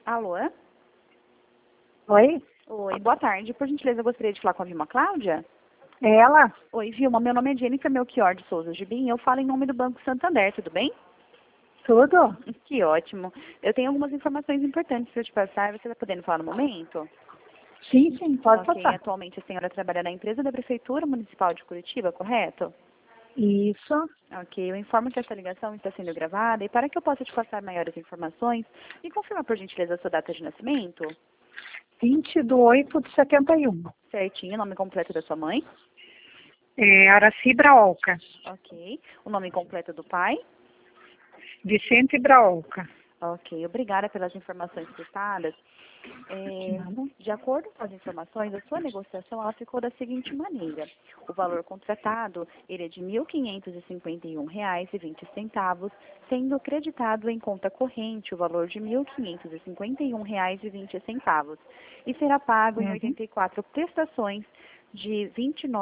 Alô? Oi? Oi, boa tarde. Por gentileza, eu gostaria de falar com a Vilma Cláudia. É ela? Oi, Vilma. Meu nome é Jennifer Melchior de Souza Gibim e eu falo em nome do Banco Santander, tudo bem? Tudo? Que ótimo. Eu tenho algumas informações importantes para te passar. Você está podendo falar no momento? Sim, sim, pode Ok. passar. Atualmente a senhora trabalha na empresa da Prefeitura Municipal de Curitiba, correto? Isso. Ok. Eu informo que essa ligação está sendo gravada e para que eu possa te passar maiores informações, me confirma, por gentileza, a sua data de nascimento? 20/8/71. Certinho. Nome completo da sua mãe? É Araci Braolca. Ok. O nome completo do pai? Vicente Braolca. Ok, obrigada pelas informações prestadas. Nada. De acordo com as informações, a sua negociação ela ficou da seguinte maneira. O valor contratado ele é de R$ 1.551,20, sendo creditado em conta corrente o valor de R$ 1.551,20 e será pago em Uhum. 84 prestações de R$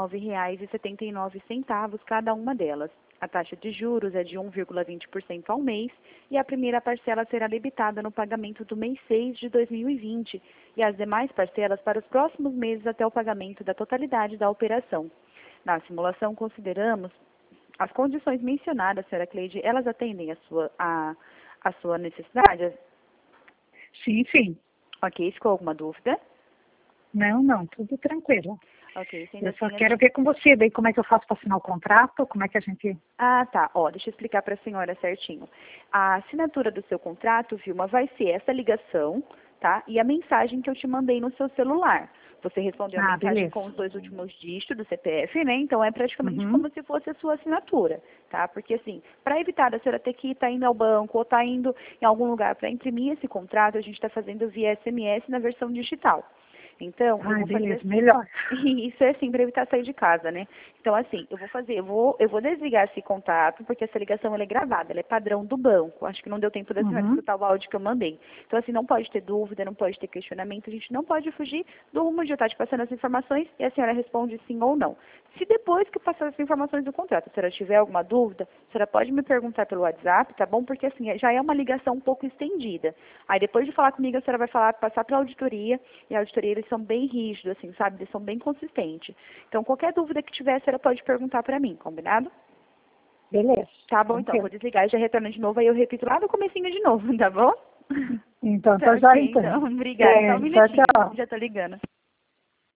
29,79 cada uma delas. A taxa de juros é de 1,20% ao mês e a primeira parcela será debitada no pagamento do mês 6 de 2020 e as demais parcelas para os próximos meses até o pagamento da totalidade da operação. Na simulação, consideramos as condições mencionadas, senhora Cleide, elas atendem a sua necessidade? Sim, sim. Ok, ficou alguma dúvida? Não, tudo tranquilo. Ok, sendo Eu só assim, quero ver com você, daí como é que eu faço para assinar o contrato, como é que a gente... Ah, tá. Ó, deixa eu explicar para a senhora certinho. A assinatura do seu contrato, Vilma, vai ser essa ligação, tá? E a mensagem que eu te mandei no seu celular. Você respondeu a Ah, mensagem beleza. com os 2 últimos dígitos do CPF, né? Então é praticamente Uhum. como se fosse a sua assinatura, tá? Porque assim, para evitar da senhora ter que estar indo ao banco ou estar indo em algum lugar para imprimir esse contrato, a gente está fazendo via SMS na versão digital. Então, eu Ah, vou fazer beleza, assim. melhor. Isso é assim, para evitar sair de casa, né? Então, assim, eu vou desligar esse contato, porque essa ligação ela é gravada, ela é padrão do banco. Acho que não deu tempo da senhora Uhum. escutar o áudio que eu mandei. Então, assim, não pode ter dúvida, não pode ter questionamento, a gente não pode fugir do rumo de eu estar te passando as informações e a senhora responde sim ou não. Se depois que passar as informações do contrato, a senhora tiver alguma dúvida, a senhora pode me perguntar pelo WhatsApp, tá bom? Porque, assim, já é uma ligação um pouco estendida. Aí, depois de falar comigo, a senhora vai passar para a auditoria, e a auditoria, eles são bem rígidos, assim, sabe? Eles são bem consistentes. Então, qualquer dúvida que tiver, a senhora pode perguntar para mim, combinado? Beleza, Tá bom, então, tranquilo. vou desligar e já retorno de novo, aí eu repito lá no comecinho de novo, tá bom? Então, Tá tá já ok, então. então, obrigada. Só um É, tchau, minutinho, tchau. já tô ligando.